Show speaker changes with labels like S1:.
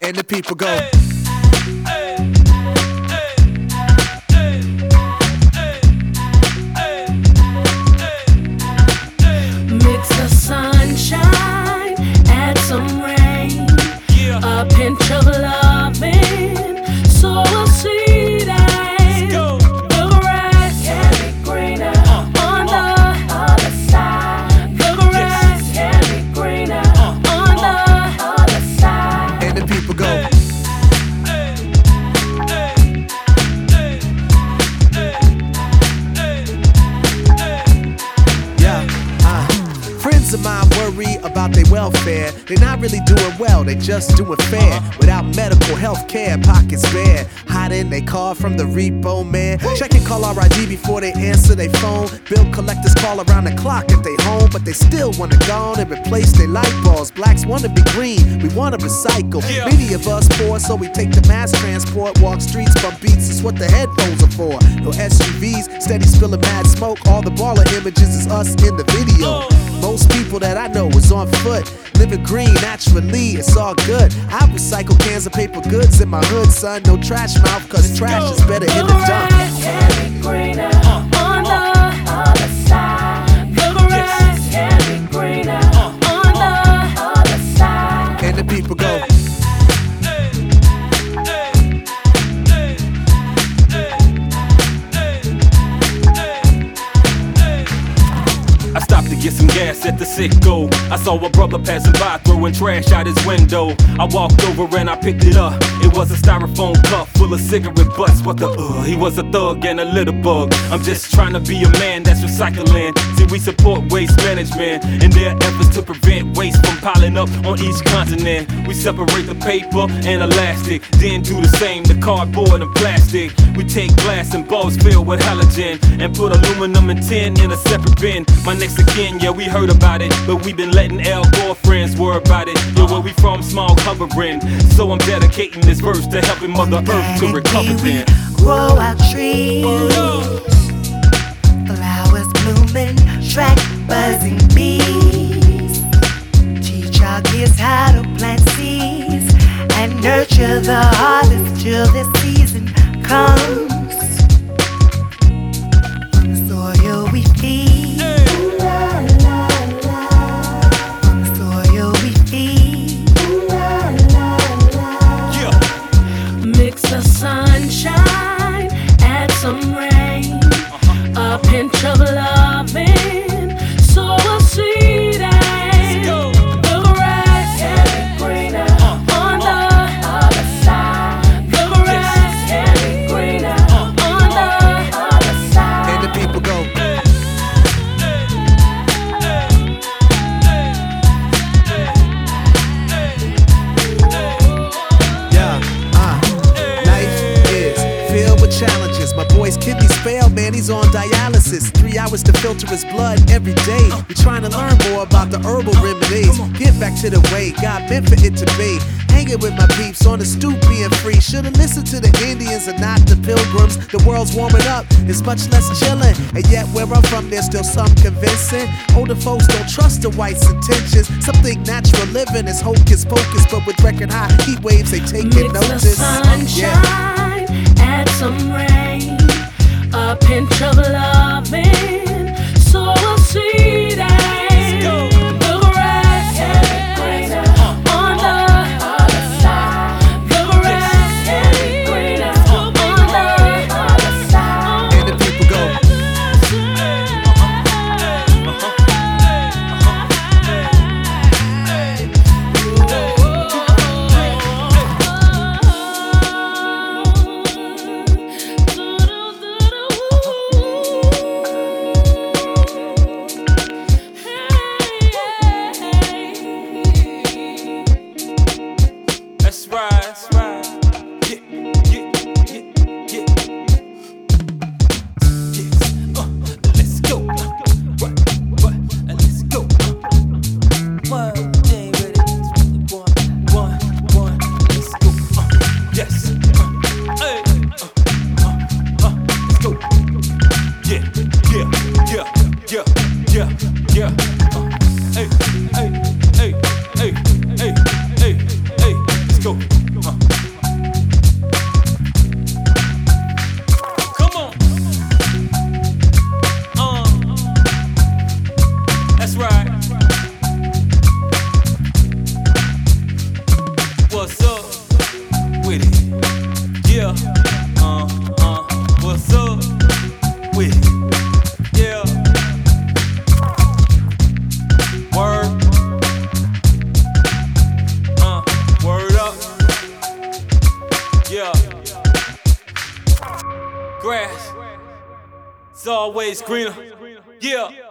S1: And the people go.
S2: Mix the sunshine, add some rain, a pinch of loving, sow a seed and the grass can be greener on the other side. The grass can be greener on the other side.
S1: And the people go. Friends of mine worry about their welfare. They're not really doing well, they just doing fair. Without medical health care, pockets bare. Hiding they car from the repo man. Check and call RID before they answer their phone. Bill collectors call around the clock if they home, but they still wanna go on and replace their light bulbs. Blacks wanna be green, we wanna recycle. Many of us poor, so we take the mass transport. Walk streets, bump beats, is what the headphones are for. No SUVs, steady spilling mad smoke. All the baller images is us in the video. Most people that I know is on foot, living green naturally, it's all good. I recycle cans of paper goods in my hood, son. No trash mouth, cause trash is better in the dump.
S2: The grass can be greener on the other side. The grass can be greener on the other side.
S1: And the people go.
S3: I stopped to get some gas at the Sitco. I saw a brother passing by throwing trash out his window. I walked over and I picked it up. It was a styrofoam cup full of cigarette butts. What the He was a thug and a little bug. I'm just trying to be a man that's recycling. See, we support waste management in their efforts to prevent waste from piling up on each continent. We separate the paper and elastic, then do the same to cardboard and plastic. We take glass and balls filled with halogen and put aluminum and tin in a separate bin. My next of kin, yeah, we heard about it, but we been letting Al Gore friends worry about it. Yeah, where we from, small hovering. So I'm dedicating this verse to helping Mother Earth to recover then.
S4: Grow our trees, flowers blooming, track buzzing bees. Teach our kids how to plant seeds and nurture the harvest till this season comes. From the soil we feed.
S2: Mix the sunshine, add some rain, a pinch of loving, sow a seed and the grass can be greener on the other side. The grass can be greener on the other side.
S1: And the people go. Challenges. My boy's kidneys fail, man, he's on dialysis. 3 hours to filter his blood every day. We trying to learn more about the herbal remedies. Get back to the way God meant for it to be. Hanging with my peeps on the stoop being free. Should've listened to the Indians and not the pilgrims. The world's warming up, it's much less chillin'. And yet where I'm from, there's still some convincing. Older folks don't trust the whites' intentions. Some think natural living is hocus pocus, but with record high heat waves, they taking notice.
S2: Mix the sunshine, add some rain, a pinch of loving, sow a seed and the grass can be greener on the other side. The grass can be greener on the other side.
S1: And the people go.
S3: That's right, that's right. Yeah, yeah, yeah, yeah. Yes, let's go. What, let's go. One day, ready. One, let's go. Yes. Hey. Let's go. Yeah. Hey. Let's go. always greener. Yeah.